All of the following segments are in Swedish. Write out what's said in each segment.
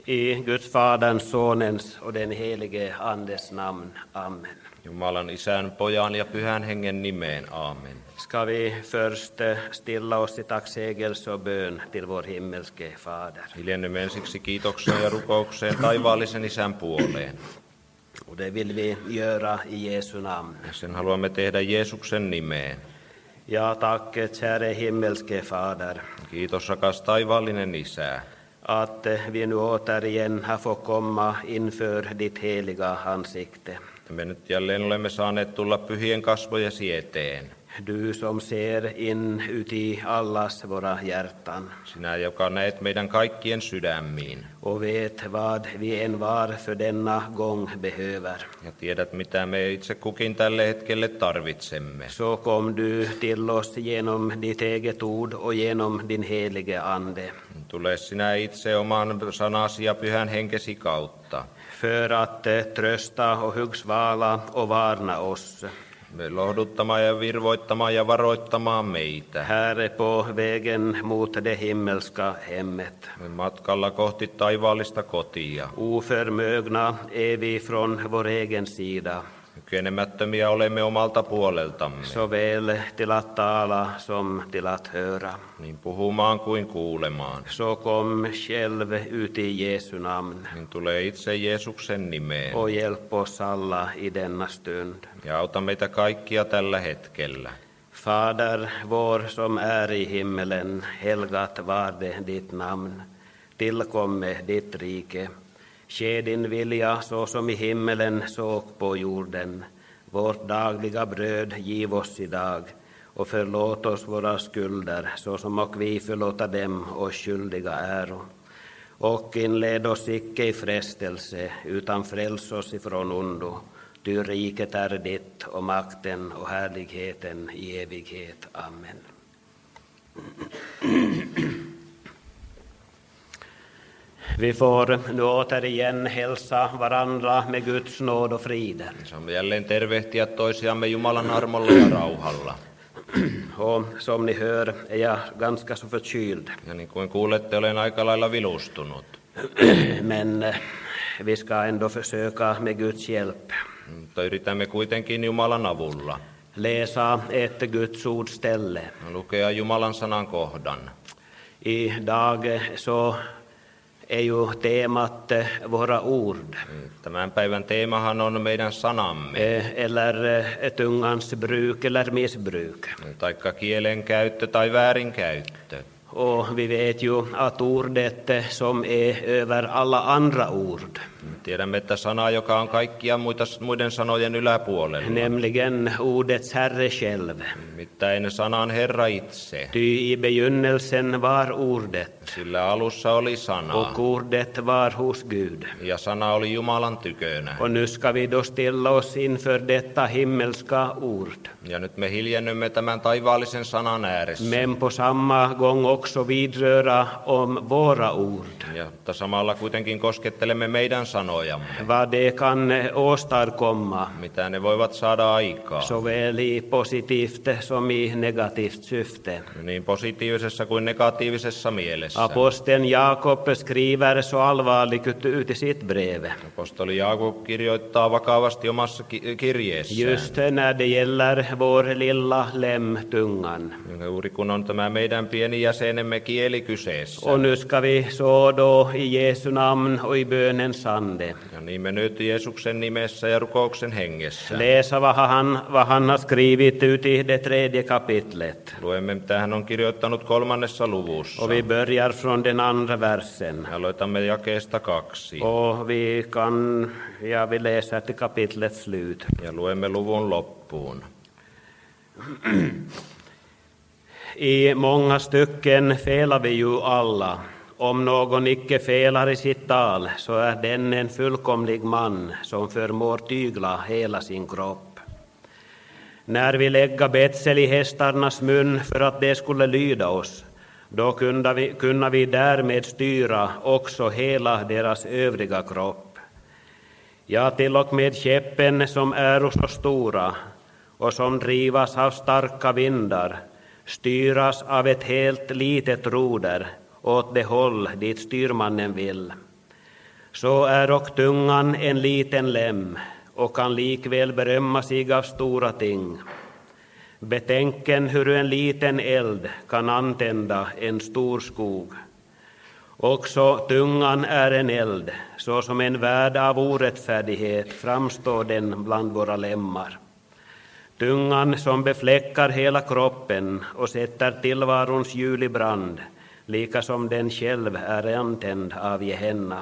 I Guds Faderns, Sonens och den helige Andes namn. Amen. Jumalan Isän, Pojan ja Pyhän Hengen nimeen. Amen. Ska vi först stilla oss i tacksägelse och bön till vår himmelske Fader. Hiljennymme ensiksi kiitokseen ja rukoukseen taivaallisen Isän puoleen. Och det vill vi göra i Jesu namn. Ja sen haluamme tehdä Jeesuksen nimeen. Ja tack, käre himmelske Fader, Kiitos, rakas taivaallinen Isä, att vi nu återigen har fått komma inför ditt heliga ansikte. me nyt jälleen olemme saaneet tulla pyhien kasvojesi eteen. Du som ser in uti allas våra hjärtan Sinä, joka näet meidän kaikkien sydämiin och vet vad vi en var för denna gång behöver. ja tiedät, mitä me itse kukin tälle hetkelle tarvitsemme. Så kom du till oss genom ditt eget ord och genom din helige Ande. Tule sinä itse oman sanasi ja Pyhän Henkesi kautta, För att trösta och hugsvala och varna oss. lohduttamaan ja virvoittamaan ja varoittamaan meitä. Här på vägen mot det himmelska hemmet. Matkalla kohti taivaallista kotia. Oförmögna är vi från vår egen sida. Kykenemättömiä olemme omalta puoleltamme, Såväl till att tala som till att höra. niin puhumaan kuin kuulemaan. Så kom själv ut i Jesu namn Niin tulee itse Jeesuksen nimeen och hjälp oss alla i denna stund. ja auta meitä kaikkia tällä hetkellä. Fader vår som är i himmelen, helgat varde ditt namn. Tillkomme ditt rike. Ske din vilja så som i himmelen så på jorden. Vårt dagliga bröd giv oss idag och förlåt oss våra skulder så som och vi förlåta dem oss skyldiga äro. Och inled oss icke i frestelse utan fräls oss ifrån ondo. Ty riket är ditt och makten och härligheten i evighet. Amen. Vi får nu återigen hälsa varandra med Guds nåd och frid. Saamme jälleen tervehtiä toisiamme Jumalan armolla ja rauhalla. Och som ni hör är jag ganska så förkyld. Ja niin kuin kuulette, olen aika lailla vilustunut. Men vi ska ändå försöka med Guds hjälp Mutta yritämme kuitenkin Jumalan avulla läsa ett Guds ordställe. lukea Jumalan sanan kohdan. Idag så är ju temat våra ord. Tämän päivän teemahan on meidän sanamme, Eller tungans bruk eller missbruk. taikka kielen käyttö tai väärinkäyttö. Och vi vet ju att ordet som är över alla andra ord, Tiedämme, että sana, joka on kaikkia muiden sanojen yläpuolella, nämligen ordets Herre själv. nimittäin sanan Herra itse. Ty i begynnelsen var ordet, Sillä alussa oli sana, och ordet var hos Gud. ja sana oli Jumalan tykönä. Och nu ska vi då stilla oss inför detta himmelska ord. Ja nyt me hiljennymme tämän taivaallisen sanan ääressä. Men på samma gång också vidröra om våra ord. Mutta samalla kuitenkin koskettelemme meidän sanojamme, Vad det kan åstadkomma, mitä ne voivat saada aikaan, såväl i positivt som i negativt syfte. niin positiivisessa kuin negatiivisessa mielessä. Aposteln Jakob skriver så allvarligt ut i sitt brev. Apostoli Jaakob kirjoittaa vakavasti omassa kirjeessään, Just när det gäller vår lilla lem, tungan. juuri kun on tämä meidän pieni jäsenemme kieli kyseessä. Och nu ska vi så då i Jesu namn och i bönens ande Ja niin me nyt Jeesuksen nimessä ja rukouksen hengessä läsa vad han har skrivit ut i det 3:e kapitlet. luemme, mitä hän on kirjoittanut 3. luvussa. Och vi börjar från den andra versen. Aloitamme jakeesta 2 Och vi läser till kapitlets slut. ja luemme luvun loppuun. I många stycken felar vi ju alla. Om någon icke felar i sitt tal så är den en fullkomlig man som förmår tygla hela sin kropp. När vi lägga betsel i hästarnas mun för att de skulle lyda oss, då kunna vi därmed styra också hela deras övriga kropp. Ja, till och med skeppen som är så stora och som drivas av starka vindar styras av ett helt litet roder åt det håll dit styrmannen vill. Så är och tungan en liten lem och kan likväl berömma sig av stora ting. Betänken hur en liten eld kan antända en stor skog. Också tungan är en eld, så som en värld av orättfärdighet framstår den bland våra lemmar. Tungan som befläckar hela kroppen och sätter tillvarons hjul i brand, lika som den själv är antänd av Gehenna.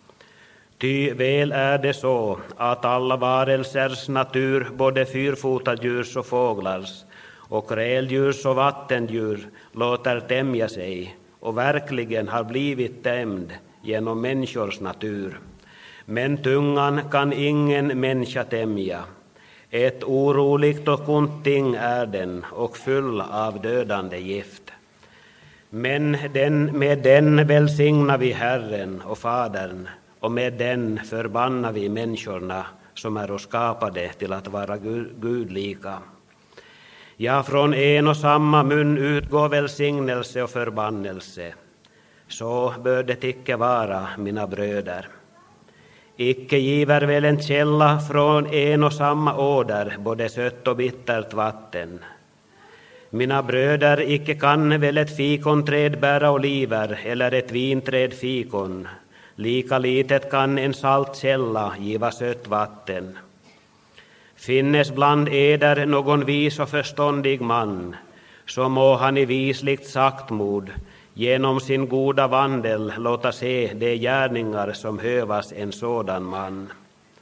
Ty väl är det så att alla varelsers natur, både fyrfotadjurs och fåglars, och kräldjurs och vattendjur, låter tämja sig, och verkligen har blivit tämd genom människors natur. Men tungan kan ingen människa tämja. Ett oroligt och ont ting är den, och full av dödande gift. Men med den välsignar vi Herren och Fadern, och med den förbannar vi människorna som är skapade till att vara gudlika. Ja, från en och samma mun utgår välsignelse och förbannelse. Så bör det icke vara, mina bröder. Icke giver väl en källa från en och samma åder både sött och bittert vatten. Mina bröder, icke kan väl ett fikonträd bära oliver eller ett vinträd fikon. Lika litet kan en saltkälla giva sött vatten. Finnes bland eder någon vis och förståndig man, så må han i visligt saktmod genom sin goda vandel låta se de gärningar som hövas en sådan man.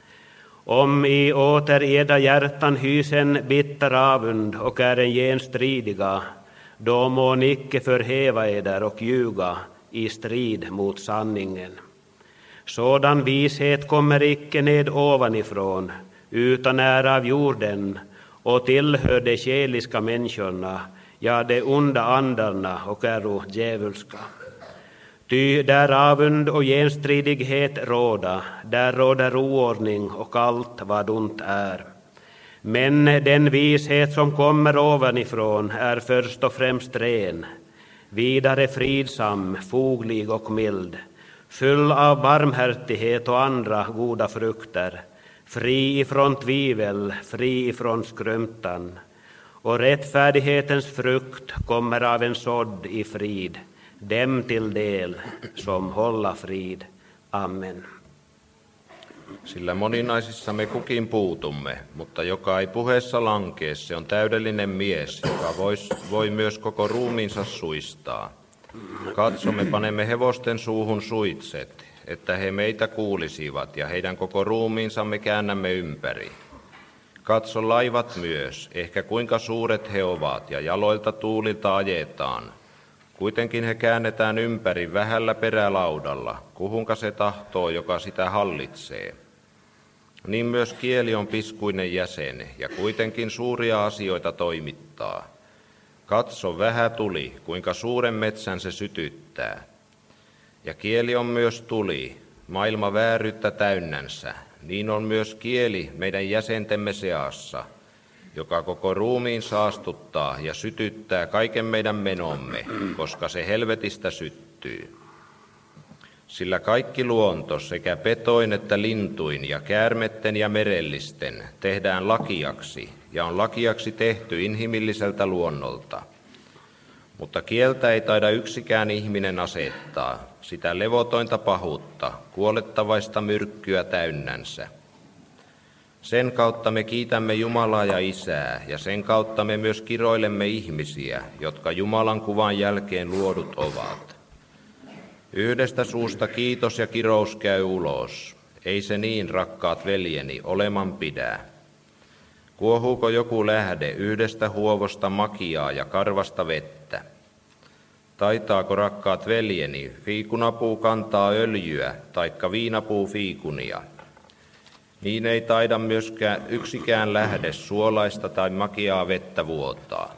Om i åter eda hjärtan hysen bitter avund och är en genstridiga, då må ni icke förhäva eder och ljuga i strid mot sanningen. Sådan vishet kommer icke ned ovanifrån, utan är av jorden och tillhör de själiska människorna, ja, de onda andarna, och är djävulska. Ty där avund och genstridighet råda, där råder oordning och allt vad ont är. Men den vishet som kommer ovanifrån är först och främst ren, vidare fridsam, foglig och mild, full av barmhärtighet och andra goda frukter, fri ifrån tvivel, fri ifrån skrömtan. Och rättfärdighetens frukt kommer av en sådd i frid, dem till del som hålla frid. Amen. Sillä moninaisissa me kukin puutumme, mutta joka ei puheessa lankee, se on täydellinen mies, joka voi myös koko ruumiinsa suistaa. Katsomme, panemme hevosten suuhun suitset, että he meitä kuulisivat, ja heidän koko ruumiinsa me käännämme ympäri. Katso laivat myös, ehkä kuinka suuret he ovat, ja jaloilta tuulilta ajetaan. Kuitenkin he käännetään ympäri vähällä perälaudalla, kuhunka se tahtoo, joka sitä hallitsee. Niin myös kieli on piskuinen jäsen, ja kuitenkin suuria asioita toimittaa. Katso, vähä tuli, kuinka suuren metsän se sytyttää. Ja kieli on myös tuli, maailma vääryyttä täynnänsä. Niin on myös kieli meidän jäsentemme seassa, joka koko ruumiin saastuttaa ja sytyttää kaiken meidän menomme, koska se helvetistä syttyy. Sillä kaikki luonto, sekä petoin että lintuin ja käärmetten ja merellisten, tehdään lakiaksi, ja on lakiaksi tehty inhimilliseltä luonnolta. Mutta kieltä ei taida yksikään ihminen asettaa, sitä levotointa pahuutta, kuolettavaista myrkkyä täynnänsä. Sen kautta me kiitämme Jumalaa ja Isää, ja sen kautta me myös kiroilemme ihmisiä, jotka Jumalan kuvan jälkeen luodut ovat. Yhdestä suusta kiitos ja kirous käy ulos. Ei se niin, rakkaat veljeni, oleman pidä. Kuohuuko joku lähde yhdestä huovosta makiaa ja karvasta vettä? Taitaako, rakkaat veljeni, fiikunapuu kantaa öljyä, taikka viinapuu fiikunia? Niin ei taida myöskään yksikään lähde suolaista tai makiaa vettä vuotaa.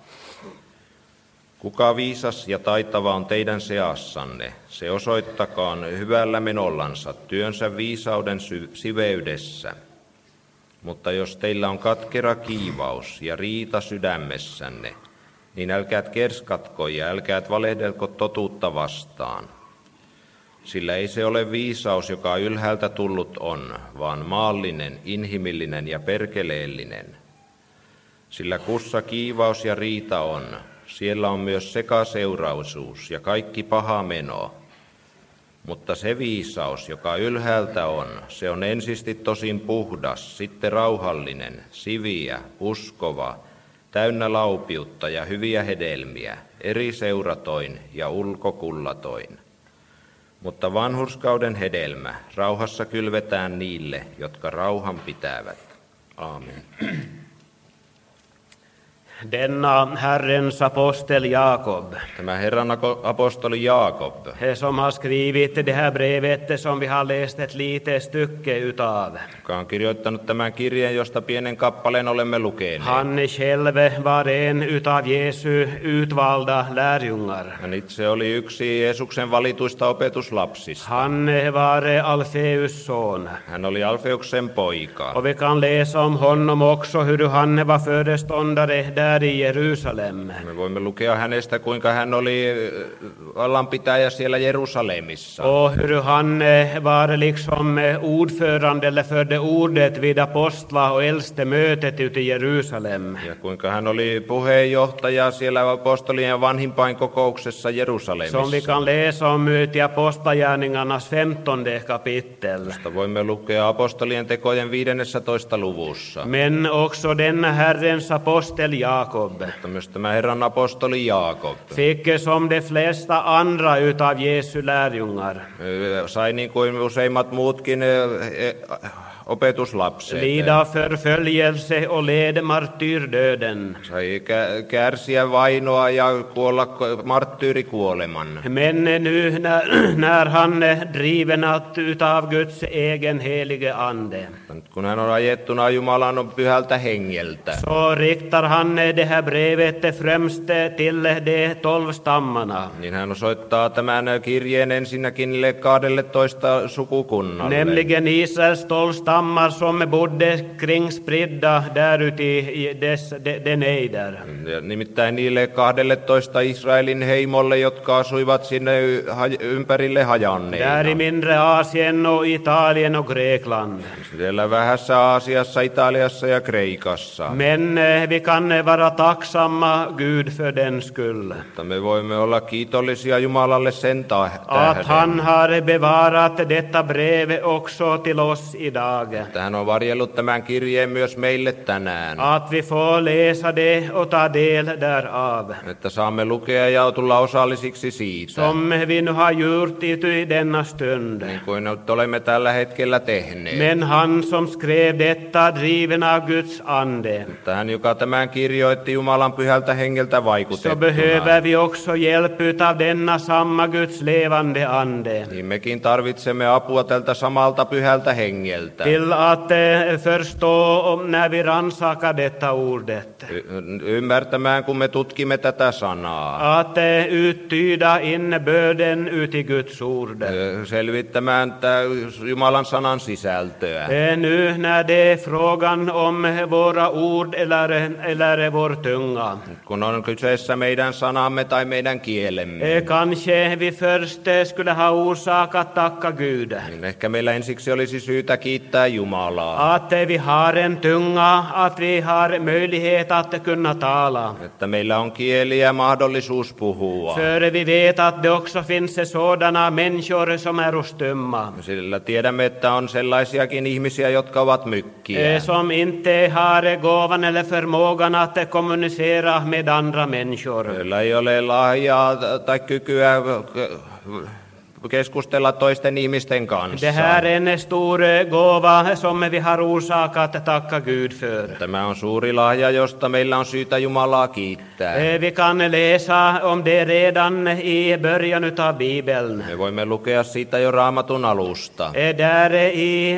Kuka viisas ja taitava on teidän seassanne, se osoittakaan hyvällä menollansa työnsä viisauden siveydessä. Mutta jos teillä on katkera kiivaus ja riita sydämessänne, niin älkäät kerskatko ja älkäät valehdelko totuutta vastaan. Sillä ei se ole viisaus, joka ylhäältä tullut on, vaan maallinen, inhimillinen ja perkeleellinen. Sillä kussa kiivaus ja riita on, siellä on myös sekaseuraisuus ja kaikki paha meno. Mutta se viisaus, joka ylhäältä on, se on ensisti tosin puhdas, sitten rauhallinen, siviä, uskova, täynnä laupiutta ja hyviä hedelmiä, eri seuratoin ja ulkokullatoin. Mutta vanhurskauden hedelmä rauhassa kylvetään niille, jotka rauhan pitävät. Aamen. Denna Herrens apostel Jakob, Tämä Herran apostoli Jaakob, som har skrivit det här brevet som vi har läst ett litet stycke utav. joka on kirjoittanut tämän kirjeen, josta pienen kappaleen olemme lukeneet. Han själv var en utav Jesu utvalda lärjungar. Hän itse oli yksi Jeesuksen valituista opetuslapsista. Han var Alfeus son. Hän oli Alfeuksen poika. Och vi kan läsa om honom också hur han var föreståndare där i Jerusalem. Me voimme lukea hänestä, kuinka hän oli vallanpitäjä siellä Jerusalemissa. Och hur han var liksom ordförande eller förde ordet vid apostla och äldste mötet ute i Jerusalem. Ja kuinka hän oli puheenjohtaja siellä apostolien vanhimpain kokouksessa Jerusalemissa. Som vi kan läsa om i Apostlagärningarnas 15 kapitel. Josta voimme lukea apostolien tekojen 15. luvussa. Men också denna Herrens apostel Jakob Mutta myös tämä Herran apostoli Jaakob fick som de flesta andra utav Jesu lärjungar sai niin kuin useimmat muutkin opetuslapset. lida förföljelse och led martyrdöden. Sai kärsiä vainoa ja kuolla marttyyrikuoleman. Men nu när han är driven utav Guds egen helige ande, Nyt kun hän on ajettuna Jumalan pyhältä hengeltä, så riktar han det här brevet främst till de 12 stammarna, niin hän osoittaa tämän kirjeen ensinnäkin niille 12 sukukunnalle. nämligen Israels 12 stammar som bodde kringspridda där ute i de nejder. Ja nimittäin niille 12 Israelin heimolle, jotka asuivat sinne ympärille hajanneina. Där i mindre Asien och Italien och Grekland. Siellä vähässä Aasiassa, Italiassa ja Kreikassa. Men vi kan vara tacksamma Gud för den skull. Mutta me voimme olla kiitollisia Jumalalle sen Att han tähden, har bevarat detta brev också till oss idag. että hän on varjellut tämän kirjeen myös meille tänään. Att vi får läsa det och ta del därav. Että saamme lukea ja tulla osallisiksi siitä, Som vi nu har gjort i denna stund. niin kuin nyt olemme tällä hetkellä tehneet. Men han som skrev detta driven av Guds ande. Mutta hän, joka tämän kirjoitti Jumalan pyhältä hengeltä Så vaikutettuna, behöver vi också hjälp utav denna samma Guds levande ande. niin mekin tarvitsemme apua tältä samalta pyhältä hengeltä. Till att förstå när vi rannsakar detta ordet. Ymmärtämään, kun me tutkimme tätä sanaa. Att uttyda innebörden uti Guds ord. Selvittämään Jumalan sanan sisältöä. Nu när det är frågan om våra ord eller vår tunga. Kun on kyseessä meidän sanamme tai meidän kielemme, Kanske vi först skulle ha orsak att tacka Gud. niin ehkä meillä ensiksi olisi syytä kiittää Jumalaa, Att vi har en tunga, att vi har möjlighet att kunna tala. että meillä on kieli ja mahdollisuus puhua. För vi vet att det också finns sådana människor som är stumma. Sillä tiedämme, että on sellaisiakin ihmisiä, jotka ovat mykkiä, Som inte har gåvan eller förmågan att kommunicera med andra människor. joilla ei ole lahjaa tai kykyä keskustella toisten ihmisten kanssa. Det här är en stor gåva som vi har orsak att tacka Gud för. Tämä on suuri lahja, josta meillä on syytä Jumalaa kiittää. Vi kan läsa om det redan i början utav Bibeln. Me voimme lukea siitä jo Raamatun alusta. Där i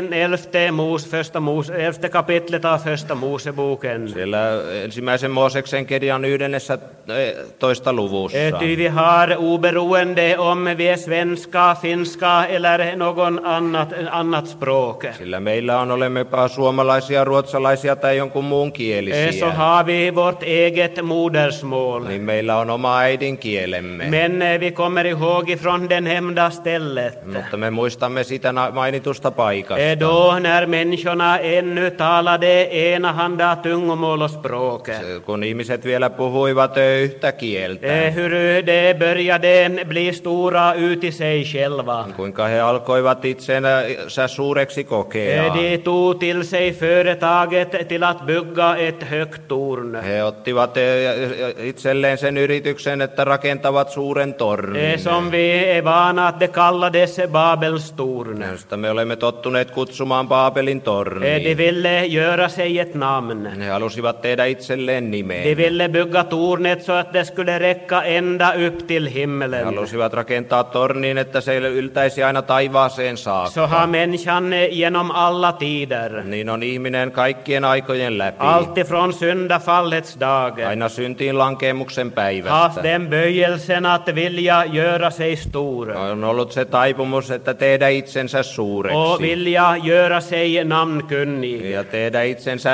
11 kapitlet av första Moseboken. Siellä ensimmäisen Mooseksen kirjan 11. luvussa. Ty vi har oberoende om vi är svenskar svenska, finska eller någon annat språk. Sillä meillä on olemmepa suomalaisia, ruotsalaisia tai jonkun muun kielisiä. Så har vi vårt eget modersmål. Niin meillä on oma äidinkielemme. Men vi kommer ihåg ifrån den nämnda stället. Mutta me muistamme sitä mainitusta paikasta. Då när människorna ännu talade enahanda tungomålspråk. Kun ihmiset vielä puhuivat yhtä kieltä. Hur det började bli stora ut i sig själva. Kuinka he alkoivat itsensä suureksi kokea. De tog till sig företaget till att bygga ett högt torn. He ottivat itselleen sen yrityksen, että rakentavat suuren tornin. Som vi är vana att det kallades Babels torn. Josta me olemme tottuneet kutsumaan Baabelin torniin. De ville göra sig ett namn. He halusivat tehdä itselleen nimeen. De ville bygga tornet så att det skulle räcka ända upp till himmelen. He halusivat rakentaa torniin, että se yltäisi aina taivaaseen saakka. Så har människan genom alla tider. Niin on ihminen kaikkien aikojen läpi. Alltifrån syndafallets dag. Aina syntiin lankeemuksen päivästä. Haft den böjelsen att vilja göra sig stor. On ollut se taipumus, että tehdä itsensä suureksi. Och vilja göra sig namnkunnig. Ja tehdä itsensä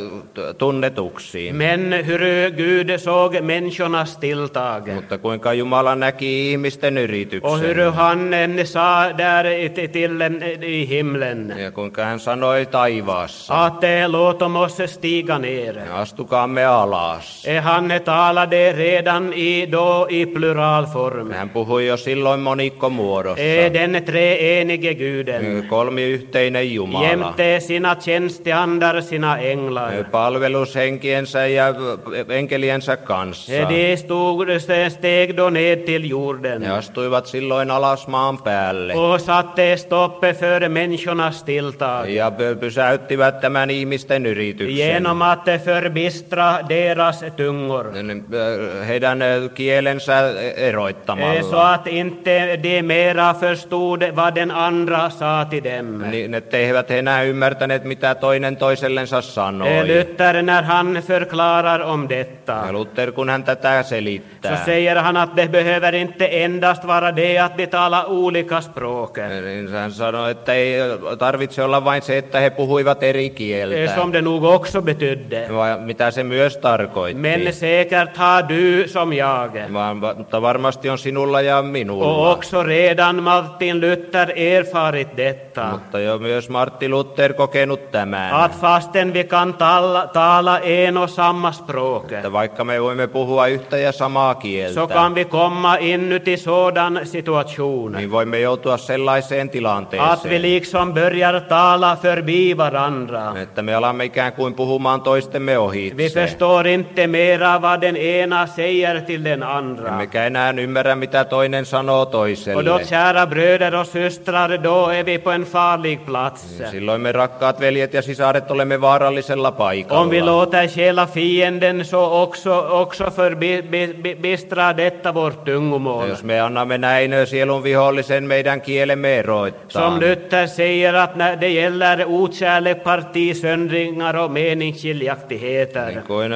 tunnetuksi. Men hur Gud såg människornas tilltag. Mutta kuinka Jumala näki ihmisten yrityksen. Och hur han sa där till i himlen. Ja kuinka hän sanoi taivaassa. Att låt oss stiga ner. Astukaamme alas. Han talade redan i pluralform. Hän puhui jo silloin monikkomuodossa. Den treenige Guden. Kolmiyhteinen Jumala. Jämte sina tjänsteandar, sina änglar. Palvelushenkiensä ja enkeliensä kanssa. De steg då ned till jorden. He astuivat silloin alas maan päälle. Och satte stopp för människornas tilltag. Ja pysäyttivät tämän ihmisten yrityksen. Genom att förbistra deras tungor. Heidän kielensä eroittamalla. Så att inte de mera förstod vad den andra sa till dem. Niin, että eivät he enää ymmärtäneet, mitä toinen toisellensa sanoi. Luther, när han förklarar om detta, Ja Luther, kun hän tätä selittää, så säger han att det behöver inte endast vara det att de talar olika språk. niin hän sanoi, että ei tarvitse olla vain se, että he puhuivat eri kieltä. Som det nog också betydde. Mitä se myös tarkoitti. Men säkert har du som jag. Mutta varmasti on sinulla ja minulla. Och också redan Martin Luther erfarit detta. Mutta jo myös Martti Luther kokenut tämän. Att fastän vi kan tala en och samma språk. Että vaikka me voimme puhua yhtä ja samaa kieltä, Så kan vi komma inuti sådan situation. niin voimme joutua sellaiseen tilanteeseen. Att vi liksom börjar tala förbi varandra. Että me alamme ikään kuin puhumaan toistemme ohitse. Vi förstår inte mera vad den ena säger till den andra. Emmekä enää ymmärrä, mitä toinen sanoo toiselle. Och då, kära bröder och systrar, då är vi på en farlig plats. Ja silloin me rakkaat veljet ja sisaret olemme vaarallisella paikalla. Om vi låter själa fienden så också förbistra detta vårt tungomål. Jos me annamme näin sielun vihollisen meidän kielemme eroittaa. Som Luther säger att när det gäller okärlek, partisöndringar och meningsskiljaktigheter. Niin kuin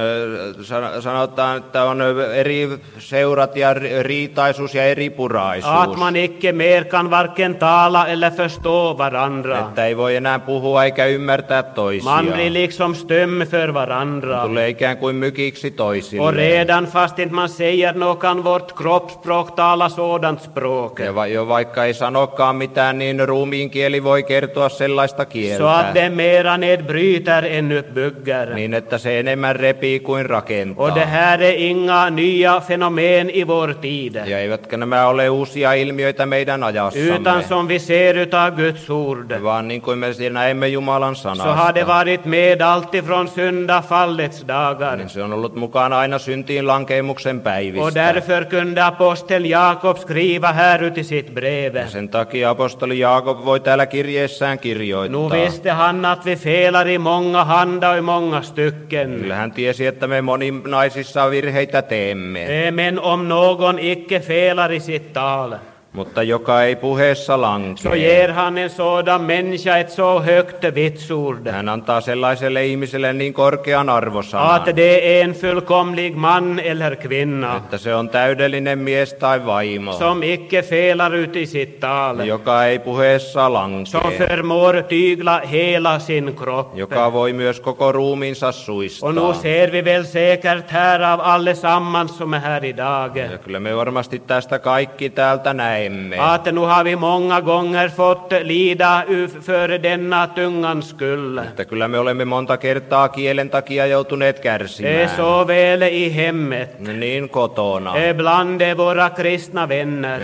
sanotaan, että on eri seurat ja riitaisuus ja eripuraisuus. Att man icke mer kan varken tala eller förstå varandra. Että ei voi enää puhua eikä ymmärtää toisiaan. Man blir liksom stum för varandra. Tulee ikään kuin mykiksi Och toisille. redan fast inte man säger något kan vårt kroppsspråk tala sådant språk. Ja jo vaikka ei sanokaan mitään, niin ruumiin kieli voi kertoa sellaista Så att kieltä. det mera nedbryter än uppbygger. Niin, että se enemmän repii kuin rakentaa. Och det här är inga nya fenomen i vår tid. Ja eivätkä nämä ole uusia ilmiöitä meidän ajassamme. Utan som vi ser utav Guds ord. Vaan niin kuin me näemme Jumalan Så har sanasta. det varit med alltifrån syndafallets dagar. Niin se on ollut mukana aina syntiin lankeemuksen Och päivistä. därför kunde aposteln Jakob skriva här ut i sitt brev. Sen takia apostoli Jaakob voi täällä kirjeessään Nu kirjoittaa. visste han att vi felar i många handa och i många stycken. Kyllä hän tiesi, että me moninaisissa virheitä teemme. Men om någon icke felar i sitt tal, Mutta joka ei puheessa så lankee. ger han en sådan människa ett så högt vitsord Hän antaa sellaiselle ihmiselle niin korkean arvosanan, att det är en fullkomlig man eller kvinna että se on täydellinen mies tai vaimo, som icke felar ut i sitt tal, joka ei puheessa som lankee, förmår tygla hela sin kropp. joka voi myös koko ruumiinsa Och nu suistaa. ser vi väl säkert här av allesammans som är här idag Ja kyllä me varmasti tästä kaikki täältä näemme, att nu har vi många gånger fått lida för denna tungans skull. että kyllä me olemme monta kertaa kielen takia joutuneet kärsimään, Såväl i hemmet, niin kotona, bland våra kristna vänner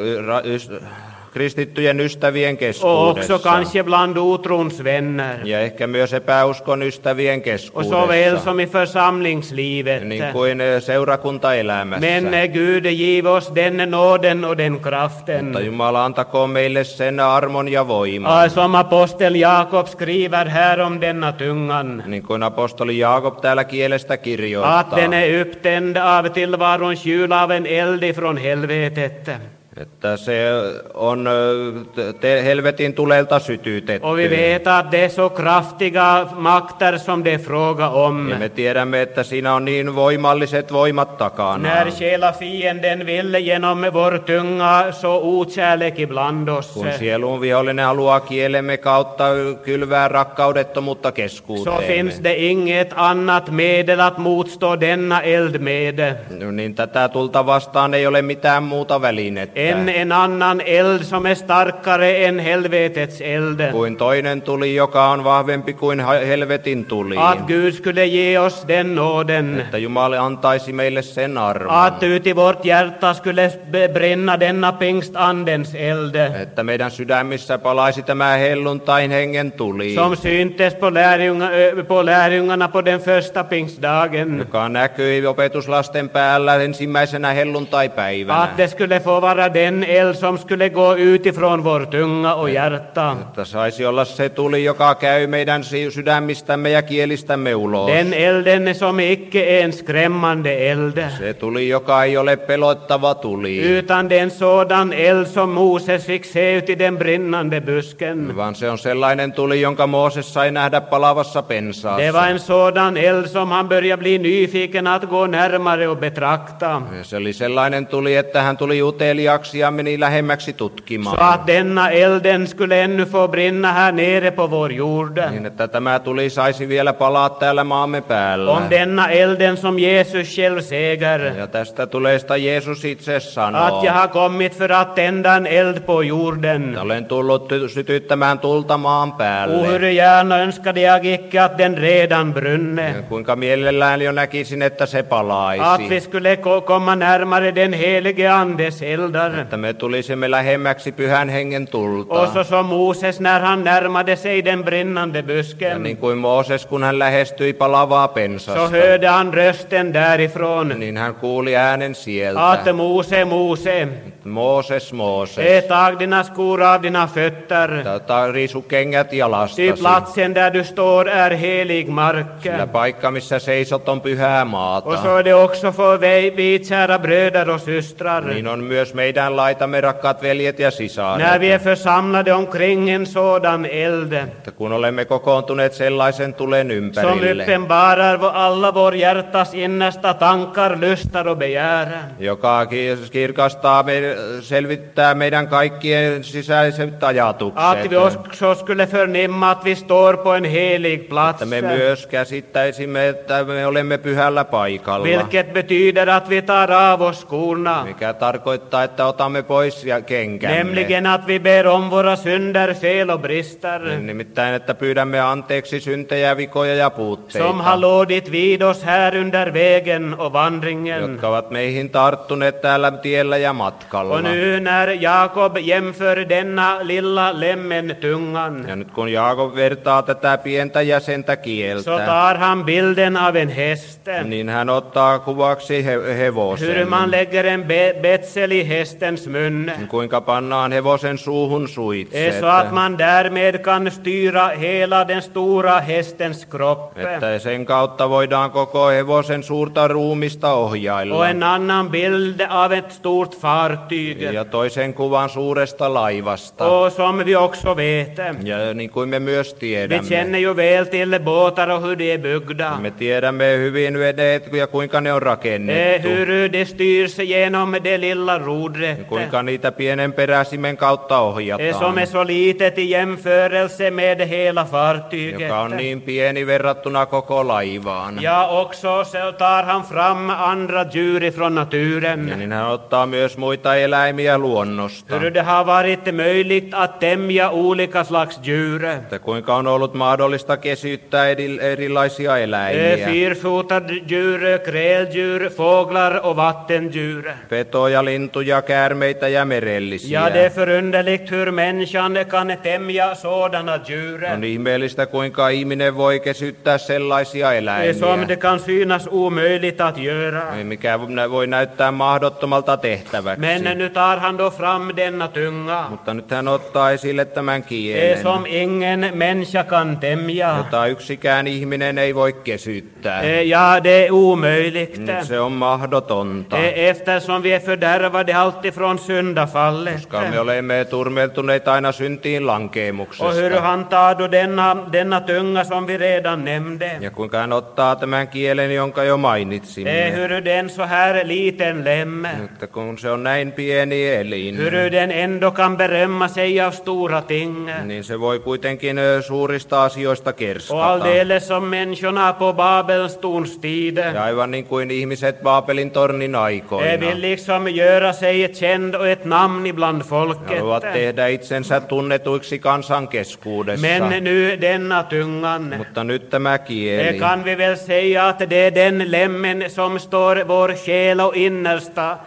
kristittyjen ystävien och också keskuudessa kanske bland otrons vänner ja ehkä myös epäuskon ystävien och såväl keskuudessa, som i församlingslivet. niin kuin seurakuntaelämässä. Men Gud giv oss den nåden och den kraften. Mutta Jumala antakoon meille sen armon ja voiman. Som apostel Jakob skriver här om denna tungan, Niin kuin apostoli Jaakob täällä kielestä att kirjoittaa, den är upptänd av tillvarons kyl av en eld ifrån helvetet. että se on helvetin tulelta sytytetty. Och vi vet att det är så kraftiga makter som det är fråga om. Ja me tiedämme, että siinä on niin voimalliset voimat takana. När själafienden vill genom vår tunga så okärlek ibland oss, Kun sielun vihollinen haluaa kielemme kautta kylvää rakkaudettomuutta så keskuuteemme, finns det inget annat medel att motstå denna eld med niin tätä tulta vastaan ei ole mitään muuta välinettä än en annan eld som är starkare än helvetets eld. kuin toinen tuli, joka on vahvempi kuin helvetin tuli. Att Gud skulle ge oss den nåden, Että Jumala antaisi meille sen arvon, att ut i vårt hjärta skulle brinna denna pingstandens eld, että meidän sydämissä palaisi tämä helluntain hengen tuli, som syntes på lärjungarna på den första pingstdagen. joka näkyi opetuslasten päällä ensimmäisenä helluntaipäivänä. Att det skulle få vara den eld som skulle gå ut ifrån vår tunga och hjärta. Että saisi olla se tuli, joka käy meidän sydämistämme ja kielistämme ulos. Den elden som icke är en skrämmande eld, Se tuli, joka ei ole pelottava tuli, utan det är en sådan eld som Moses fick se ut i den brinnande busken. vaan se on sellainen tuli, jonka Mooses sai nähdä palavassa Det pensaassa. var en sådan eld som han började bli nyfiken att gå närmare och betrakta. Ja se oli sellainen tuli, että hän tuli uteliaaksi ja meni lähemmäksi Så tutkimaan, att denna elden skulle ännu få brinna här nere på vår jord. niin että tämä tuli saisi vielä palaa täällä maamme päällä. Om denna elden som Jesus själv säger, Ja tästä tuleesta Jeesus itse sanoo, att jag har kommit för att tända en eld på jorden. että olen tullut sytyttämään tulta maan Och päälle. hur gärna önskade jag icke att den redan brunne. Ja kuinka mielellään jo näkisin, että se Att palaisi. vi skulle komma närmare den helige Andes eldar. Että me tulisimme lähemmäksi pyhän hengen tulta. Och så som Moses när han närmade sig den brinnande Ja busken, niin kuin Mooses, kun hän lähestyi palavaa så pensasta, hörde han rösten därifrån. niin hän kuuli äänen sieltä. Att Mose, Mose, Mooses, Mooses, tag dina skor av dina fötter. riisu kengät Ty jalastasi. platsen där du står är helig mark. Sillä paikka, missä seisot, on pyhää Och maata. så är det också för vi kära bröder och systrar. Niin on myös meidän laitamme, rakkaat veljet ja När sisaret. vi är församlade omkring en sådan eld Että kun olemme kokoontuneet sellaisen tulen som ympärille, uppenbarar alla vår hjärtas innersta tankar, lustar och begär. joka kirkastaa, selvittää meidän kaikkien sisäiset ajatukset, Att vi också skulle förnimma att vi står på en helig plats. että me myös käsittäisimme, että me olemme pyhällä paikalla, Vilket betyder att vi tar av oss skorna. mikä tarkoittaa, että otamme pois ja kenkämme. Nämligen att vi ber om våra synder, fel och brister. Nimittäin, että pyydämme anteeksi syntejä, vikoja ja puutteita, Som har lådit vid oss här under vägen och vandringen. jotka ovat meihin tarttuneet täällä tiellä ja matkalla. Och nu när Jakob jämför denna lilla lemmen tungan, Ja nyt kun Jaakob vertaa tätä pientä jäsentä så kieltä, tar han bilden av en häst. niin hän ottaa kuvaksi Hur hevosen. man lägger en betsel i hästens mun. Kuinka pannaan hevosen suuhun suitset. Så att man därmed kan styra hela den stora hästens kropp. Että sen kautta voidaan koko hevosen suurta ruumista ohjailla. Och en annan bild av ett stort fartyg. Ja toisen kuvan suuresta laivasta. Och som vi också vet, Ja niin kuin me myös vi tiedämme. känner ju väl till båtar och hur de är byggda. Me tiedämme hyvin veneet ja kuinka ne on rakennettu. Hur det styrs genom det lilla rodret. Kuinka niitä pienen peräsimen kautta ohjataan. Som är så litet i jämförelse med hela fartyget. Joka on niin pieni verrattuna koko laivaan. Ja också så tar han fram andra djur ifrån Ja naturen. niin hän ottaa myös muita eläimiä luonnosta. Hur det har varit möjligt att tämja olika slags djur. Että kuinka on ollut mahdollista kesyttää erilaisia eläimiä. Fyrfotade djur, kräldjur, fåglar och vattendjur. Petoja, lintuja, käärmeitä ja merellisiä. Ja det är förunderligt hur människan kan tämja sådana djur. On ihmeellistä, kuinka ihminen voi kesyttää sellaisia eläimiä. Som det kan synas omöjligt att göra. Mikä voi näyttää mahdottomalta tehtäväksi. Men nu tar han då fram denna tunga. Mutta nyt hän ottaa esille tämän kielen, Som ingen människa kan tämja. jota yksikään ihminen ei voi kesyttää. Ja det är omöjligt. Se on mahdotonta, Eftersom vi är fördärvade alltid från syndafallet. koska me olemme turmeltuneet aina syntiin Och hur lankeemuksesta. han tar då denna tunga som vi redan nämnde. Ja kuinka hän ottaa tämän kielen, jonka jo mainitsimme. Hur den så här liten lem. Että kun se on näin pieni elin, Hur den ändå kan berömma sig av stora ting. niin se voi kuitenkin suurista asioista Och kerskata. alldeles som människorna på Babels torns tid. Ja aivan niin kuin ihmiset Baabelin tornin aikoina. Vill liksom göra sig ett känd och ett namn ibland folket. Haluavat tehdä itsensä tunnetuiksi kansan keskuudessa. Men nu denna tungan. Mutta nyt tämä kieli. Kan vi väl säga att det är den lemmen som står vår själ och innersta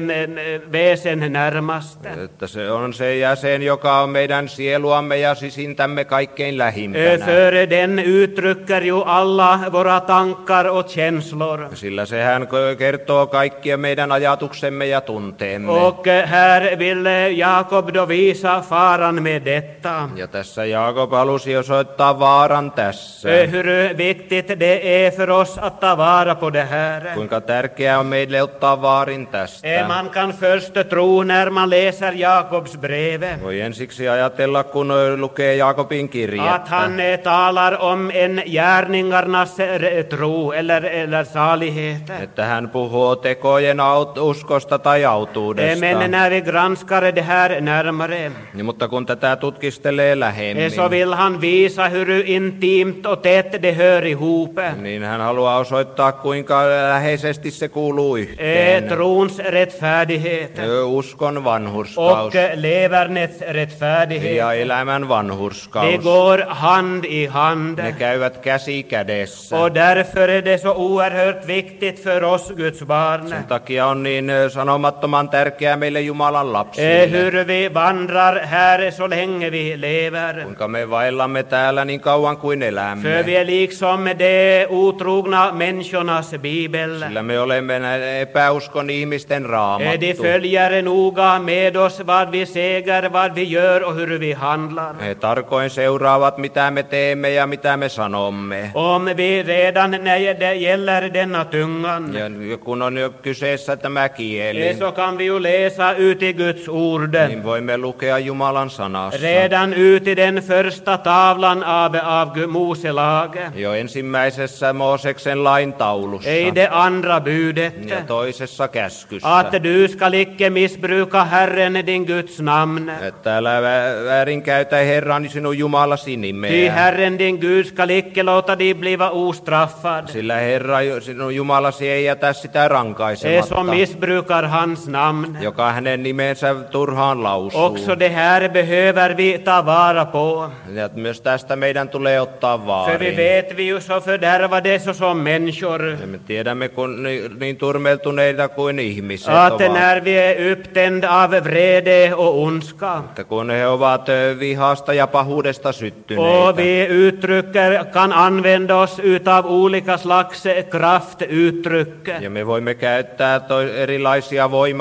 väsen närmast. Että se on se jäsen, joka on meidän sieluamme ja sisintämme kaikkein lähimpänä. För den uttrycker ju alla våra tankar och känslor. Sillä sehän kertoo kaikkia meidän ajatuksemme ja tunteemme. Och här vill Jakob då visa faran med detta. Ja tässä Jaakob halusi osoittaa vaaran tässä. Hur viktigt det är för oss att ta vara på det här. Kuinka tärkeää on meille ottaa vaarin tästä. Man kan först tro när man läser Jakobs brev. Voi ensiksi ajatella, kun lukee Jaakobin Att kirjettä. han talar om en gärningarnas tro eller salighet. Että hän puhuu tekojen uskosta tai autuudesta. Men när vi granskar det här närmare, Niin, mutta kun tätä tutkistelee lähemmin, så vill han visa hur intimt och tätt det hör ihop. niin hän haluaa osoittaa, kuinka läheisesti se kuuluu yhteen. Trons rättfärdighet Uskon vanhurskaus och levernets rättfärdighet. ja elämän Det vanhurskaus. går hand i hand. Ne käyvät käsi kädessä. Och därför är det så oerhört viktigt för oss Guds barn. Sen takia on niin sanomattoman tärkeää meille Jumalan lapsille. Hur vi vandrar här så länge vi lever. Kuinka me vaellamme täällä niin kauan kuin För elämme. vi är liksom de otrogna människornas bibel. Sillä me olemme näiden epäuskon ihmisten De raamattu. följer noga med oss vad vi säger, vad vi gör och hur vi handlar. He tarkoin seuraavat, mitä me teemme ja mitä me sanomme. Om vi redan när det gäller denna tungan, Ja kun on jo kyseessä tämä kieli, så kan vi ju läsa ut i Guds ord. niin voimme lukea Jumalan sanassa. Redan ut i den första tavlan av Mose lag. Jo ensimmäisessä Mooseksen lain taulussa I det andra budet. ja toisessa käskyssä. Att du ska icke missbruka Herren din Guds namn. Että älä väärinkäytä Herran sinun Jumalasi Ty nimeä. Herren din Gud ska icke låta dig bliva ostraffad. Sillä Herra sinun Jumalasi ei jätä sitä rankaisematta, Som missbrukar hans namn. joka hänen nimensä turhaan lausuu. Också det här behöver vi ta vara på. Ja myös tästä meidän tulee ottaa För vi vaarin. vet vi ju så fördärvade så som människor. Ja me tiedämme kun niin turmeltuneita kuin ihmiset Att ovat. när vi är upptända av vrede och ondska. Että kun he ovat vihasta ja pahuudesta Och syttyneitä. vi uttrycker, kan använda oss utav olika slags kraftuttryck. Ja me voimme käyttää erilaisia voimasanoja.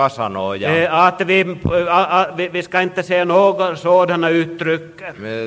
sanoja. Att vi ska inte säga några sådana uttryck.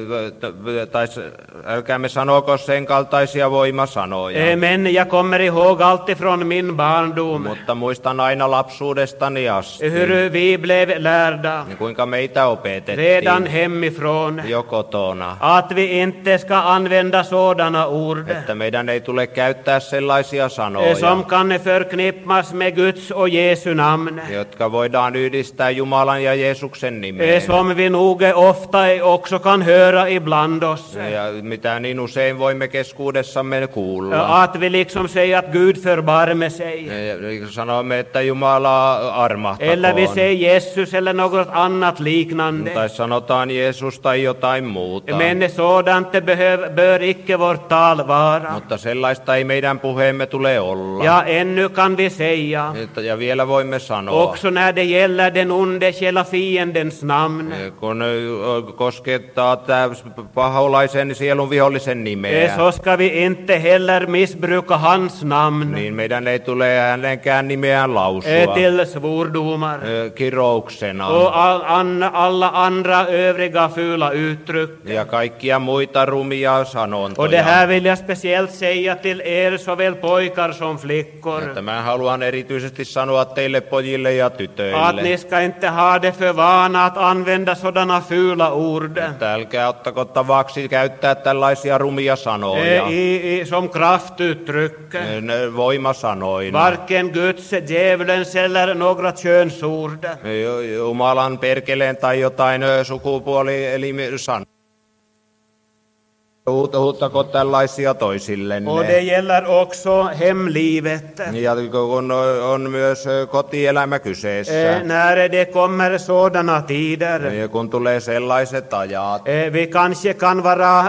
Älkäämme sanoko sen kaltaisia voimasanoja. Men jag kommer ihåg alltid från min barndom Mutta muistan aina lapsuudestani asti, hur vi blev lärda kuinka meitä opetettiin redan hemifrån. jo kotona. Att vi inte ska använda sådana ord Että meidän ei tule käyttää sellaisia sanoja, som kan förknippas med Guds och Jesu namn. jotka voidaan yhdistää Jumalan ja Jeesuksen nimeen. Som vi nog ofta också kan höra ibland oss. Ja mitä niin usein voimme keskuudessamme kuulla. Att vi liksom säger att Gud förbarme sig. Ja sanomme, että Jumala armahtakoon. Eller vi säger Jesus eller något annat liknande. Tai sanotaan Jeesus tai jotain muuta. Men sådant bör icke vårt tal vara. Mutta sellaista ei meidän puheemme tule olla. Ja ännu kan vi säga, Ja vielä voimme sanoa, också när det gäller den onde själa fiendens namn, kun koskettaa tämä paholaisen sielun vihollisen nimeä, så ska vi inte heller missbruka hans namn niin meidän ei tule hänenkään nimeään lausua till svordomar kirouksena och alla andra övriga fula uttryck. ja kaikkia muita rumia Och det sanontoja. här vill jag speciellt säga till er såväl pojkar som flickor. Mä haluan erityisesti sanoa teille pojille ja Att tytöille, ni ska inte ha det för vana att använda sådana fula ord että älkää ottako tavaksi käyttää tällaisia rumia sanoja som kraftuttryck. voimasanoina. Varken Guds, djävulens eller några könsord. Jumalan, perkeleen tai jotain sukupuoli-elimisanoja. Huuttako tällaisia toisillenne. Och det gäller också hemlivet. Ja kun on myös kotielämä kyseessä. När det kommer sådana tider. Ja kun tulee sellaiset ajat. Vi kanske kan vara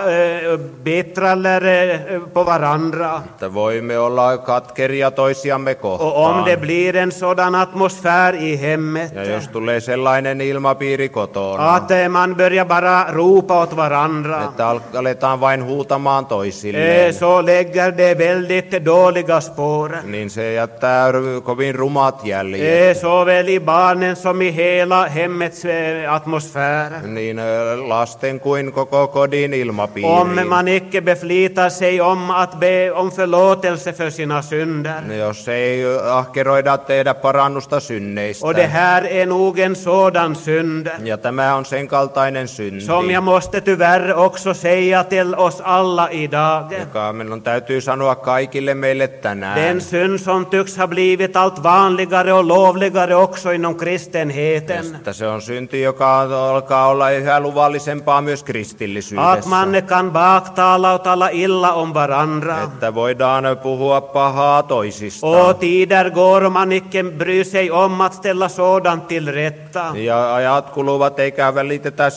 bittra eller på varandra. Että voimme olla katkeria toisiamme kohtaan. Och om det blir en sådan atmosfär i hemmet. Ja jos tulee sellainen ilmapiiri kotona. Att man börjar bara ropa åt varandra. Että aletaan vain huutamaan toisilleen. Så lägger det väldigt dåliga spår. Niin se jättää kovin rumat jäljet. Såväl i barnen som i hela hemmets atmosfär. Niin lasten kuin koko kodin ilmapiiri. Om man icke beflitar sig om att be om förlåtelse för sina synder. Jos ei ahkeroida tehdä parannusta synneistä. Och det här är nog en sådan synd. Ja tämä on sen kaltainen synti, Som jag måste tyvärr också säga till oss alla idag. joka minun täytyy sanoa kaikille meille tänään. Den synd som tycks ha blivit allt vanligare och lovligare också inom kristenheten. Että se on synti, joka alkaa olla yhä luvallisempaa myös kristillisyydessä. Att man kan baktala och tala illa om varandra. Että voidaan puhua pahaa toisistaan. Och tider går man icke bryr sig om att ställa sådant till rätta. Ja ajat kuluvat eikä välitetä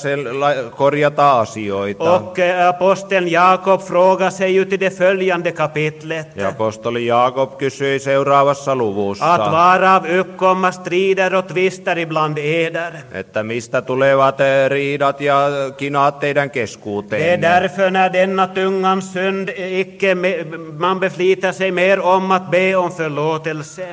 korjata asioita. Och aposteln Jakob frågar sig ut i det följande kapitlet. Ja apostoli Jaakob kysyi seuraavassa luvussa, Att varav uppkomma strider och tvister ibland eder. että mistä tulevat riidat ja kinaat teidän Det är keskuuteen. därför när denna tungan synd icke man beflitar sig mer om att be om förlåtelse.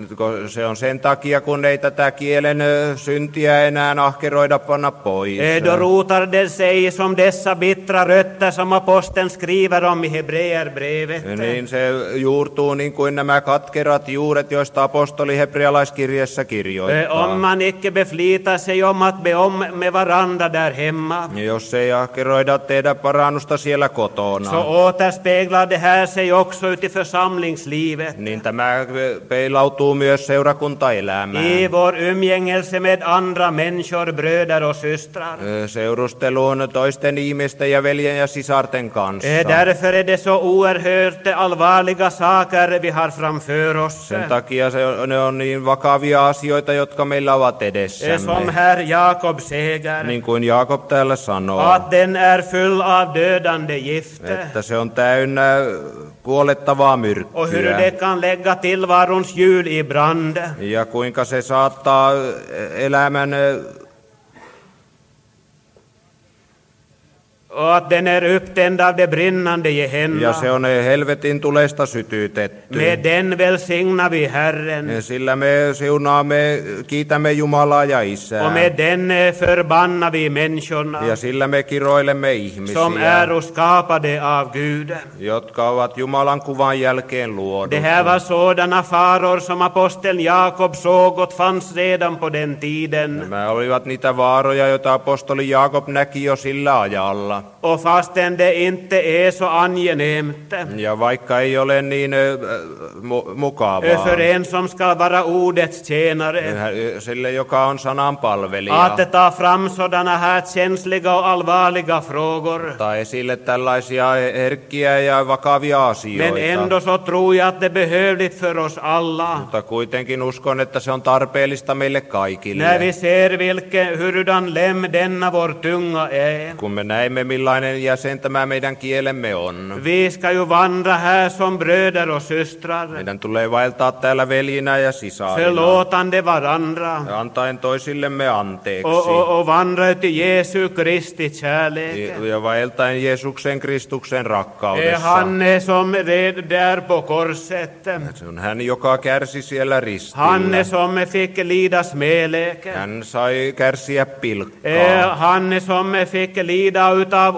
Se on sen takia, kun ei tätä kielen syntiä enää ahkeroida panna pois. Då rotar det sig som dessa bittra rötter som aposteln skriver om i Hebreerbrevet. Niin se juurtuu niin kuin nämä katkerat juuret, joista apostoli hebrealaiskirjassa kirjoittaa. Om man icke beflitar sig om att be om med varandra där hemma. Jos ei ahkeroida tehdä parannusta siellä kotona, Så återspeglar det här sig också ut i församlingslivet. niin tämä peilautuu myös seurakuntaelämään. I vår umgängelse med andra människor, bröder och systrar. Seurusteluun toisten ihmisten ja veljen ja sisarten kanssa. Därför är det så oerhört allvarliga saker vi har framför oss. Sen takia ne on niin vakavia asioita, jotka meillä ovat Som edessämme. herr Jakob säger, Niin kuin Jaakob täällä sanoo, att den är full av dödande gift. että se on täynnä kuolettavaa Och hur myrkkyä. det kan lägga tillvarons hjul i brand. Ja kuinka se saattaa elämän och att den är upptänd av det brinnande ja Gehenna. se on helvetin tulesta sytytetty. Med den välsignar vi Herren, Sillä me siunaamme, kiitämme Jumalaa ja och Isää. med den förbannar vi människorna Ja sillä me kiroilemme som ihmisiä, är skapade av Gud. jotka ovat Jumalan kuvan jälkeen Det luodut. här var sådana faror som aposteln Jakob såg och fanns redan på den tiden. Nämä olivat niitä vaaroja, joita apostoli Jaakob näki jo sillä ajalla. Och fastän det inte är så angenämt Ja vaikka ei ole niin mukavaa för en som ska vara ordets tjänare sille, joka on sanan palvelija, att ta fram sådana här känsliga och allvarliga frågor. tai esille tällaisia herkkiä ja vakavia Men asioita. ändå så tror jag att det är behövligt för oss alla. Mutta kuitenkin uskon, että se on tarpeellista meille kaikille. När vi ser hurdan lem denna vår tunga är. Kun me näemme, millainen jäsen tämä meidän kielemme on. Vi ska ju vandra här som bröder och systrar, Meidän tulee vaeltaa täällä veljinä ja sisarina, förlåtande varandra antaen toisillemme anteeksi. och vandra ut i Jesu Kristi kärlek. Ja vaeltaen Jeesuksen Kristuksen rakkaudessa. Han som red där på korset. Se on hän, joka kärsi siellä ristillä. Han som fick lida smälek. Hän sai kärsiä pilkkaa. Han som fick lida utav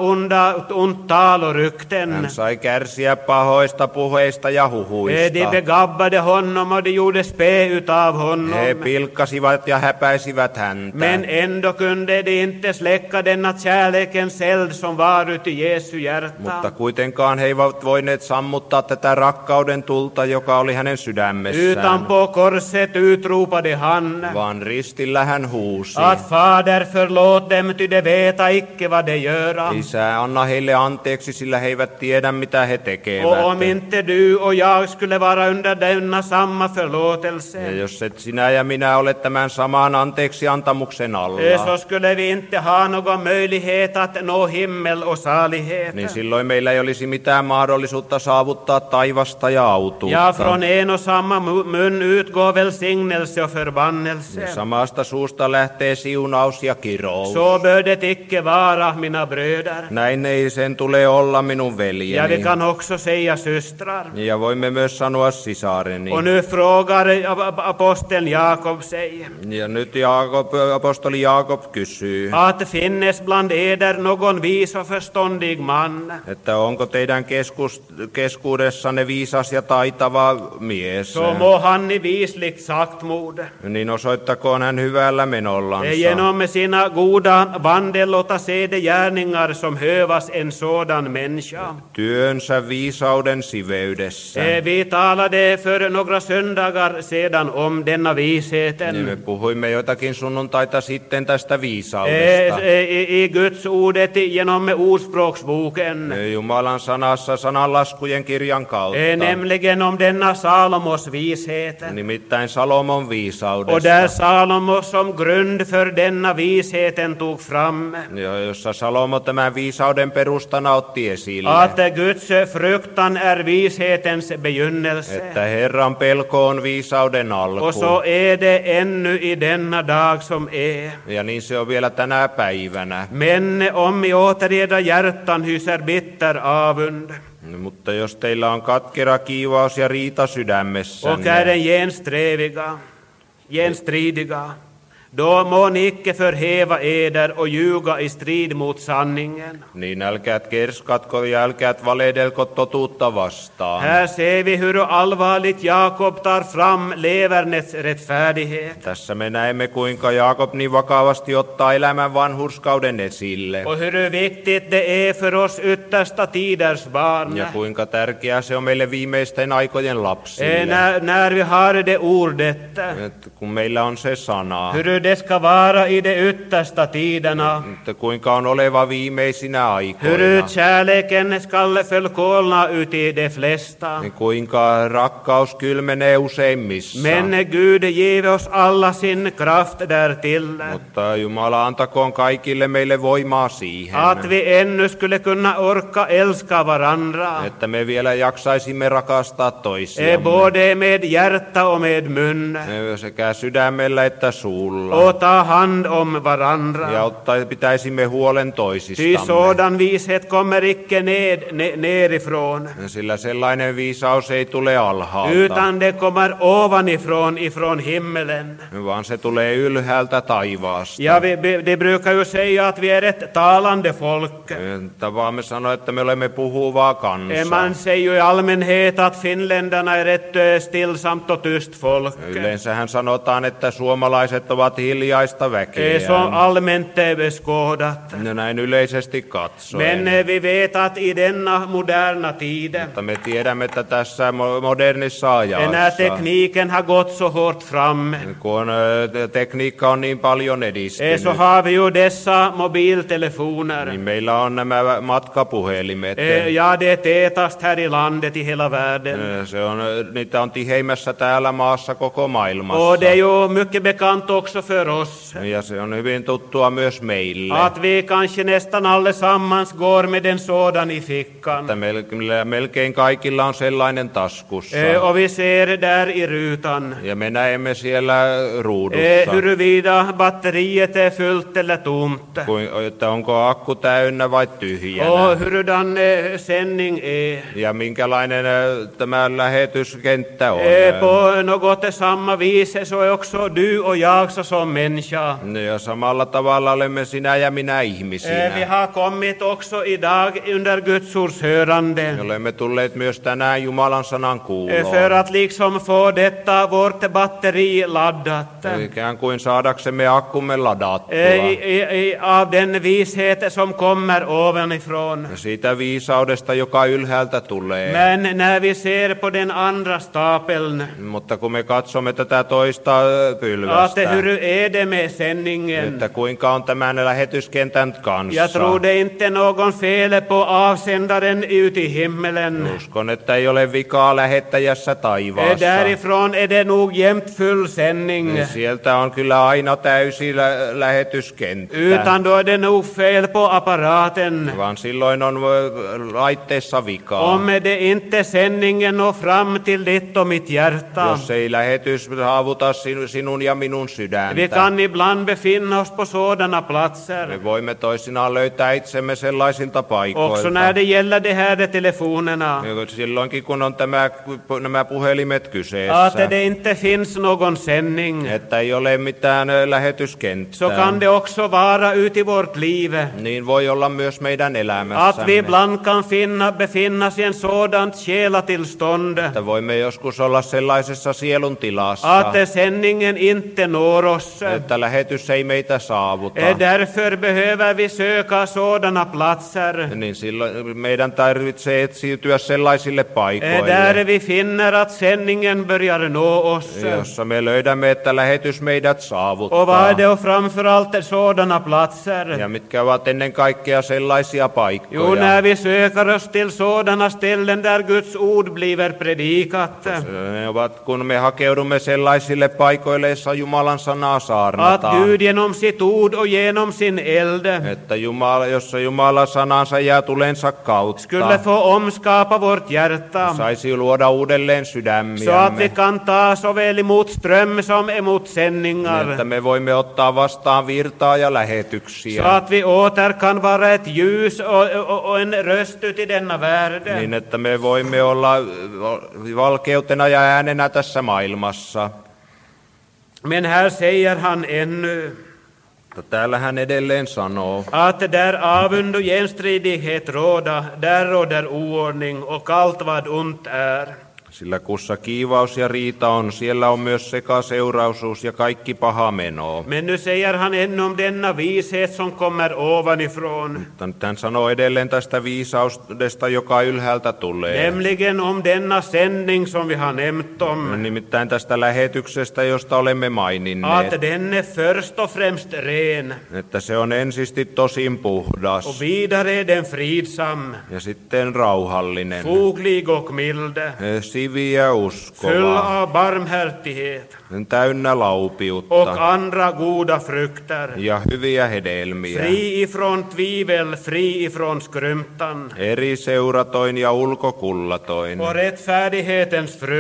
ont tal och rykten. Hän sai kärsiä pahoista puheista ja huhuista. De begabbade honom och de gjorde spä utav honom. He pilkkasivat ja häpäisivät häntä. Men ändå kunde de inte släcka denna kärlekens eld som var uti Jesu hjärta. Mutta kuitenkaan he eivät voineet sammuttaa tätä rakkauden tulta, joka oli hänen Utan sydämessään. på korset utropade han Vaan ristillä hän huusi. att Fader förlåt dem, ty de veta icke vad de göra. Isä, anna heille anteeksi, sillä he eivät tiedä, mitä he tekevät. Och om inte du och jag skulle vara under denna samma förlåtelse, Ja jos et sinä ja minä ole tämän saman anteeksi antamuksen alla, så skulle vi inte ha någon möjlighet att nå himmel och salighet. niin silloin meillä ei olisi mitään mahdollisuutta saavuttaa taivasta ja Ja, autuutta. från en och samma mun utgår välsignelse och förbannelse. Samasta suusta lähtee siunaus ja kirous. Så bör det icke vara, mina bröder. Näin ei sen tule olla, minun Ja, veljeni. vi kan också säga systrar. Ja voimme myös sanoa sisareni. Och nu frågar aposteln Jakob sig Ja nyt apostoli Jaakob kysyy, att finnes bland eder någon vis och förståndig man että onko teidän keskuudessanne viisas ja taitava mies. så må han i visligt saktmod Niin osoittakoon hän hyvällä menollansa. genom sina goda vandel låta se de gärningar som hövas en sådan människa. Työnsä viisauden siveydessä. Vi talade för några söndagar sedan om denna Niin visheten. me puhuimme joitakin sunnuntaita sitten tästä viisaudesta. I Guds ordet genom Ordspråksboken. Jumalan sanassa sananlaskujen kirjan kautta. Nämligen om denna Salomos vishet. Nimittäin Salomon Och viisaudesta. där Salomo som grund för denna visheten tog fram Jossa Salomo tämän viisauden perustana otti esille. att Guds fruktan är vishetens begynnelse. Että Herran pelko on viisauden alku. Och så är det ännu i denna dag som är. Ja niin se on vielä tänä päivänä. Men om i åter edra hjärtan hyser bitter avund Mutta jos teillä on katkera kiivaus ja riita och sydämessänne, är den genstridiga, då må ni icke förhäva eder och ljuga i strid mot sanningen. niin älkäät kerskatko ja älkäät valedelko totuutta vastaan. Här ser vi hur allvarligt Jakob tar fram levernets rättfärdighet Tässä me näemme, kuinka Jaakob niin vakavasti ottaa elämän vanhurskauden esille. och hur viktigt det är för oss yttersta tiders barn. Ja kuinka tärkeää se on meille viimeisten aikojen lapsille. När vi har det ordet, Että kun meillä on se sana, hur det ska vara i de yttersta tiderna, että kuinka on oleva viimeisinä hur aikoina. kärleken skall förkolna uti de flesta. Niin kuinka rakkaus kylmenee useimmissa. Men Gud give oss alla sin kraft därtill, Mutta Jumala antakoon kaikille meille voimaa siihen, att vi ännu skulle kunna orka älska varandra, että me vielä jaksaisimme rakastaa toisiamme. både med hjärta och med mun. Sekä sydämellä että suulla. Jumala. och ta hand om varandra. Ja pitäisimme huolen Ty toisistamme. sådan vishet kommer icke nerifrån, Sillä sellainen viisaus ei tule alhaalta, utan det kommer ovanifrån, ifrån himmelen. vaan se tulee ylhäältä taivaasta. Ja det brukar ju säga att vi är ett talande folk. Tavaamme sanoa, että me olemme puhuvaa kansaa. Man säger ju i allmänhet att finländarna är ett stillsamt och tyst folk. Yleensähän sanotaan, että suomalaiset ovat hiljaista väkeä. Så allmänt beskådat. No näin yleisesti katsoen. Men vi vet att i denna moderna tid, Mutta me tiedämme, että tässä modernissa när ajassa, tekniken har gått så hårt fram, kun tekniikka on niin paljon edistynyt, så har vi ju dessa mobiltelefoner. niin meillä on nämä matkapuhelimet. Ja, det är tätast här i landet i hela världen. Niitä on tiheimmässä täällä maassa koko Och maailmassa. det är ju mycket bekant också för oss Ja se on hyvin tuttua myös meille. att vi kanske nästan allesammans går med en sådan i fickan. Että melkein kaikilla on sellainen taskussa. Och vi ser där i rutan Ja me näemme siellä ruudussa, huruvida batteriet är fullt eller tomt. että onko akku täynnä vai tyhjänä. Och hurudan sändning är. Ja minkälainen tämä lähetyskenttä on. På något samma vis så är också du och jag som människa. Ja samalla tavalla olemme sinä ja minä Vi ihmisinä. har kommit också idag under Guds ords hörande. Olemme tulleet myös tänään Jumalan sanan För kuuloon. att liksom få detta vårt batteri laddat. Ikään kuin saadaksemme akkumme ladattua. Av den vishet som kommer ovanifrån. Siitä viisaudesta, joka ylhäältä tulee. Men när vi ser på den andra stapeln, Mutta kun me katsomme tätä toista att pylvästä, hur är det med sändningen? että kuinka on tämän lähetyskentän kanssa. Jag tror det är inte någon fel på avsändaren ute i himmelen. Uskon, että ei ole vikaa lähettäjässä taivaassa. Därifrån är det nog jämt full sändning. Sieltä on kyllä aina täysi lähetyskenttä. Utan då är det nog fel på apparaten. Vaan silloin on laitteessa vikaa. Om det inte sändningen når fram till ditt och mitt hjärta. Jos ei lähetys saavuta sinun ja minun Vi sydäntä. kan ibland befinna oss på sådana platser. Me voimme toisinaan löytää itsemme sellaisilta Också paikoilta. när det gäller de här telefonerna. Silloinkin kun on nämä puhelimet Att kyseessä, det inte finns någon sändning. että ei ole mitään Så lähetyskenttää, kan det också vara ute i vårt liv. niin voi olla myös meidän Att vi elämässämme. ibland kan befinna oss i en sådant själatillstånd. Että voimme joskus olla sellaisessa sielun tilassa, Att sändningen inte når oss. että lähetys ei meitä saavuta. Därför behöver vi söka sådana platser. Niin silloin meidän tarvitsee etsiytyä sellaisille paikoille, Där vi finner att sändningen börjar nå oss. jossa me löydämme, että lähetys meidät Och vad saavuttaa. är det och framförallt sådana platser? Ja mitkä ovat ennen kaikkea sellaisia Jo, paikkoja. när vi söker oss till sådana ställen där Guds ord bliver predikat. Ne ovat, kun me hakeudumme sellaisille paikoille, joissa Jumalan sanaa Att saarnataan. Gud genom sitt ord och genom sin eld Että jossa Jumala sanansa ja tulensa skulle kautta få omskapa vårt hjärta. saisi luoda uudelleen Så att vi sydämiämme. kan ta såväl emot ström som emot Niin, sändningar. että me voimme ottaa vastaan virtaa ja Så lähetyksiä. att vi åter kan vara ett ljus och en röst ut i denna värld. Niin, että me voimme olla valkeutena ja äänenä tässä maailmassa. Men här säger han ännu Mutta täällä hän edelleen sanoo, att där avund och genstridighet råda, där råder oordning och allt vad ont är. sillä kussa kiivaus ja riita on, siellä on myös sekaseuraisuus ja kaikki paha meno. Men nu säger han ännu om denna vishet som kommer ovanifrån. Mutta nyt hän sanoo edelleen tästä viisaudesta, joka ylhäältä tulee. Nämligen om denna sändning som vi har nämnt om. Nimittäin tästä lähetyksestä, josta olemme maininneet. Att den är först och främst ren. Että se on ensisti tosin Och puhdas vidare är den fridsam. ja sitten rauhallinen, Foglig och mild. sivi ja Full uskova, av barmhärtighet. täynnä Och laupiutta andra goda frukter. ja hyviä hedelmiä. Fri ifrån tvivel, fri ifrån skrymtan. Eri seuratoin ja ulkokullatoin. Och rättfärdighetens frukt.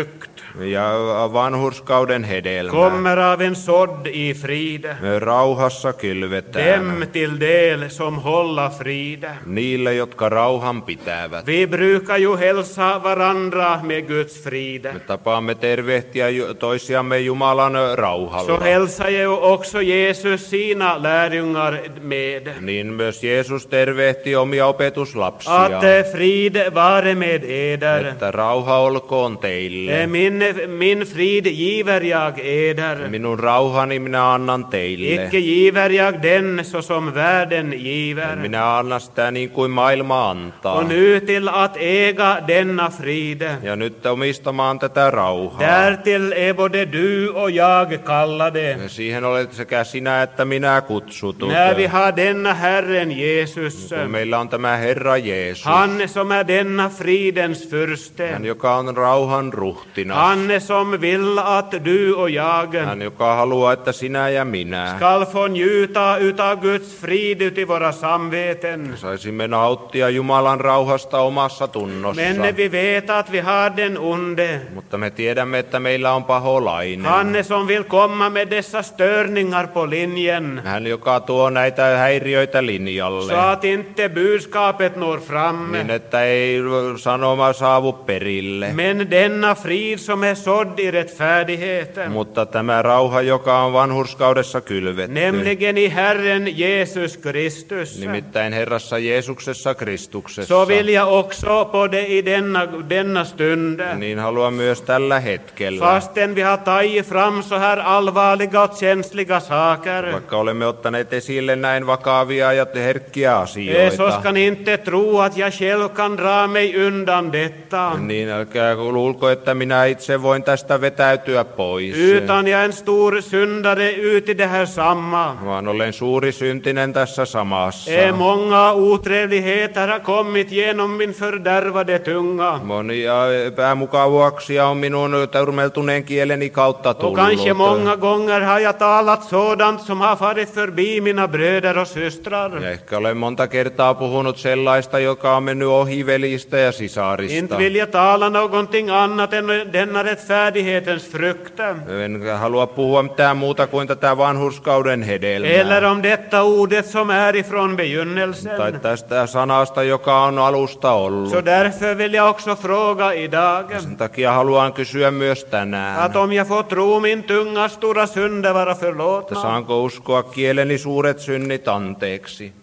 ja vanhurskauden hedelmä. kommer av en sådd i frid, Rauhassa kylvetään dem till del som hålla frid. niille, jotka rauhan pitävät. Vi brukar ju hälsa varandra med Guds frid. Me tapaamme tervehtiä toisiamme Jumalan Så rauhalla. hälsar ju också Jesus sina lärjungar med. Niin myös Jeesus tervehti omia opetuslapsiaan, Att frid vare med eder. että rauha olkoon teille. Min frid giver jag eder. Minun rauhani minä annan teille. Icke giver jag den så som världen giver. Minä annan sitä niin kuin maailma antaa. Och nu till att äga denna frid. Ja nyt omistamaan tätä rauhaa. Därtill är både du och jag kallade. Siihen olet sekä sinä että minä kutsutut. När vi har denna Herren Jesus. Kun meillä on tämä Herra Jeesus. Han som är denna fridens furste. Hän, joka on rauhan ruhtinas. Han som vill att du och jag Hän, joka haluaa, että sinä ja minä skall få njuta utav Guds frid uti våra samveten. saisimme nauttia Jumalan rauhasta omassa tunnossa. Men vi vet att vi har den onde. Mutta me tiedämme, että meillä on paholainen. Han som vill komma med dessa störningar på linjen. Hän, joka tuo näitä häiriöitä linjalle. Så att inte budskapet når fram. Niin, että ei sanoma saavu perille. Men denna frid som är sådd i rättfärdigheten. Mutta tämä rauha, joka on vanhurskaudessa kylvetty. Nämligen i Herren Jesus Kristus. Nimittäin Herrassa Jeesuksessa Kristuksessa. Så vill jag också på det i denna stund. Niin haluan myös tällä hetkellä. Fastän vi har tagit fram så här allvarliga och känsliga saker. Vaikka olemme ottaneet esille näin vakavia ja herkkiä Så asioita. ska ni inte tro att jag själv kan dra mig undan detta. Niin älkää luulko, että minä itse voin tästä vetäytyä pois. Utan jag är en stor syndare ut i det här samma. Vaan olen suuri syntinen tässä samassa. Många otrevligheter har kommit genom min fördärvade tunga. Monia epämukavuuksia on minun turmeltuneen kieleni kautta Och tullut. kanske många gånger har jag talat sådant som har farit förbi mina bröder och systrar. Ja ehkä olen monta kertaa puhunut sellaista, joka on mennyt ohi velistä ja sisarista. Inte vill jag tala någonting annat än denna rättfärdighetens frukt. En halua puhua mitään muuta kuin tätä vanhurskauden hedelmää. Eller om detta ordet som är ifrån begynnelsen. Tai tästä sanasta, joka on alusta ollut. Så därför vill jag också fråga idag. Sen takia haluan kysyä myös tänään, Att om jag får tro min tunga stora synder vara että förlåtna. saanko uskoa kieleni suuret synnit anteeksi.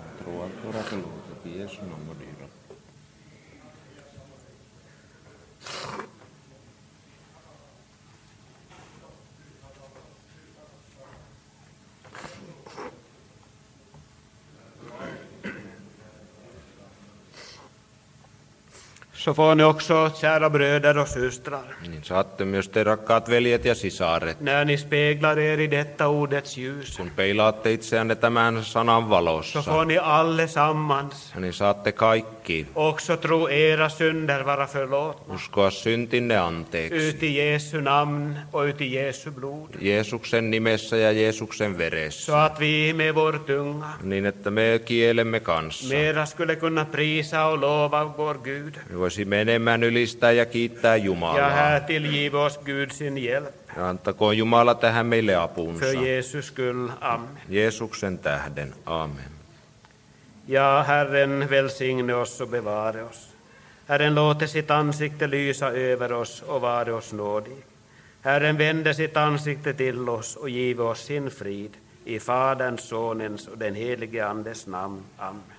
Så får ni också, kära bröder och systrar, Niin saatte myös te rakkaat veljet ja sisaret, när ni speglar er i detta ordets ljus, kun peilaatte itseänne tämän sanan så valossa, får ni allesammans niin saatte kaikki också tro era synder vara förlåtna. uskoa syntinne anteeksi. Ut i Jesu namn och ut i Jesu blod. Jeesuksen nimessä ja Jeesuksen Så veressä, att vi med vår tunga niin että me kielemme kanssa. mera skulle kunna prisa och lova vår Gud. Me voisimme enemmän ylistää ja kiittää Ja Jumalaa. härtill giv oss Gud sin hjälp. Ja antakoon Jumala tähän meille apunsa. För Jesus skull. Amen. Jeesuksen tähden. Amen. Ja Herren välsigne oss och bevare oss. Herren låter sitt ansikte lysa över oss och vare oss nådig. Herren vände sitt ansikte till oss och give oss sin frid. I Faderns, Sonens och den helige Andes namn. Amen.